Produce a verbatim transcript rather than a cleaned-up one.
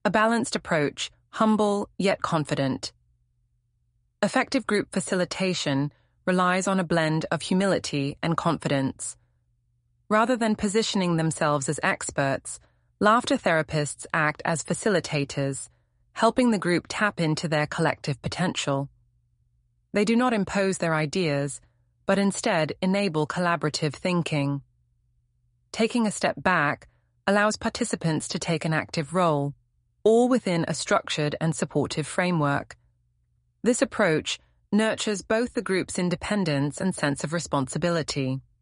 A balanced approach, humble yet confident. Effective group facilitation relies on a blend of humility and confidence. Rather than positioning themselves as experts, laughter therapists act as facilitators, helping the group tap into their collective potential. They do not impose their ideas, but instead enable collaborative thinking. Taking a step back allows participants to take an active role, all within a structured and supportive framework. This approach nurtures both the group's independence and sense of responsibility.